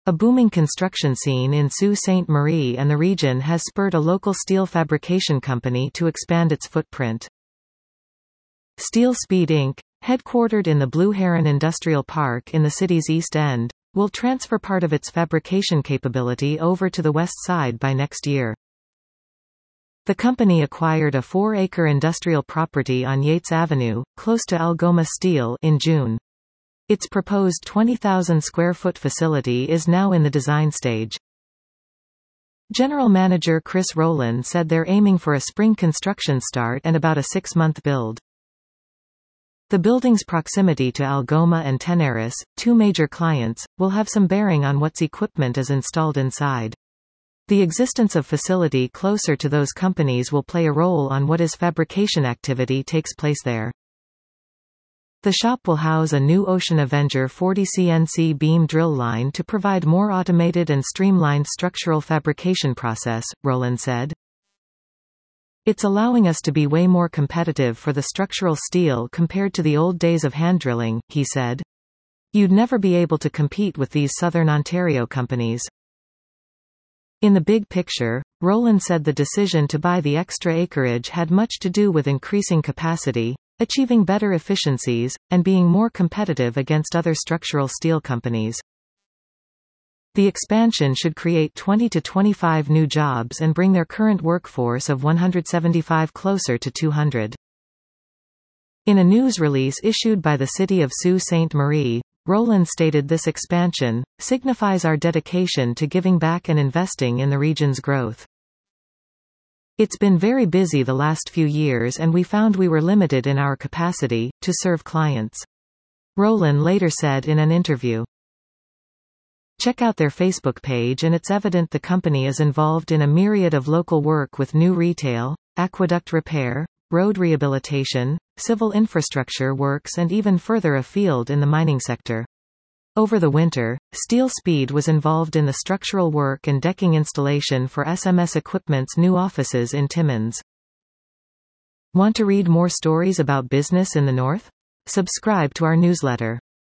A booming construction scene in Sault Ste. Marie and the region has spurred a local steel fabrication company to expand its footprint. Steel Speed Inc., headquartered in the Blue Heron Industrial Park in the city's East End, will transfer part of its fabrication capability over to the west side by next year. The company acquired a 4-acre industrial property on Yates Avenue, close to Algoma Steel, in June. Its proposed 20,000 square foot facility is now in the design stage. General Manager Chris Rowland said they're aiming for a spring construction start and about a 6-month build. The building's proximity to Algoma and Tenaris, two major clients, will have some bearing on what's equipment is installed inside. The existence of facility closer to those companies will play a role on what is fabrication activity takes place there. The shop will house a new Ocean Avenger 40 CNC beam drill line to provide more automated and streamlined structural fabrication process, Rowland said. It's allowing us to be way more competitive for the structural steel compared to the old days of hand drilling, he said. You'd never be able to compete with these Southern Ontario companies. In the big picture, Rowland said the decision to buy the extra acreage had much to do with increasing capacity, achieving better efficiencies, and being more competitive against other structural steel companies. The expansion should create 20 to 25 new jobs and bring their current workforce of 175 closer to 200. In a news release issued by the City of Sault Ste. Marie, Rowland stated this expansion signifies our dedication to giving back and investing in the region's growth. It's been very busy the last few years and we found we were limited in our capacity to serve clients. Rowland later said in an interview. Check out their Facebook page and it's evident the company is involved in a myriad of local work with new retail, aqueduct repair, road rehabilitation, civil infrastructure works and even further afield in the mining sector. Over the winter, Steel Speed was involved in the structural work and decking installation for SMS Equipment's new offices in Timmins. Want to read more stories about business in the North? Subscribe to our newsletter.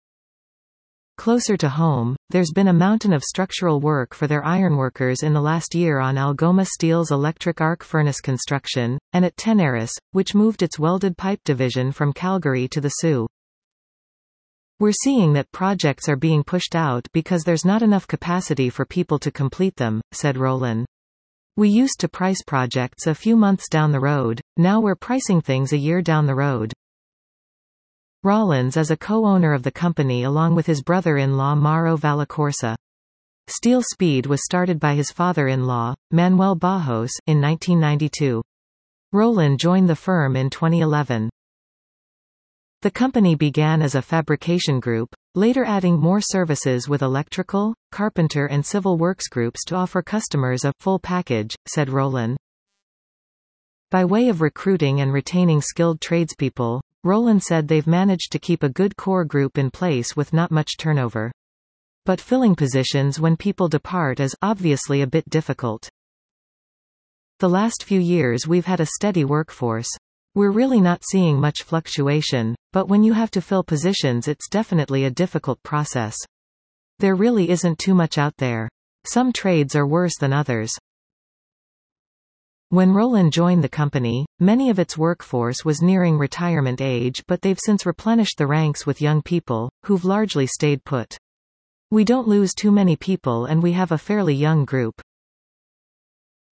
Closer to home, there's been a mountain of structural work for their ironworkers in the last year on Algoma Steel's electric arc furnace construction, and at Tenaris, which moved its welded pipe division from Calgary to the Sault. We're seeing that projects are being pushed out because there's not enough capacity for people to complete them, said Rowland. We used to price projects a few months down the road, now we're pricing things a year down the road. Rollins is a co-owner of the company along with his brother-in-law Mauro Vallacorsa. Steel Speed was started by his father-in-law, Manuel Bajos, in 1992. Rowland joined the firm in 2011. The company began as a fabrication group, later adding more services with electrical, carpenter and civil works groups to offer customers a full package, said Rowland. By way of recruiting and retaining skilled tradespeople, Rowland said they've managed to keep a good core group in place with not much turnover. But filling positions when people depart is obviously a bit difficult. The last few years we've had a steady workforce. We're really not seeing much fluctuation, but when you have to fill positions it's definitely a difficult process. There really isn't too much out there. Some trades are worse than others. When Rowland joined the company, many of its workforce was nearing retirement age but they've since replenished the ranks with young people, who've largely stayed put. We don't lose too many people and we have a fairly young group.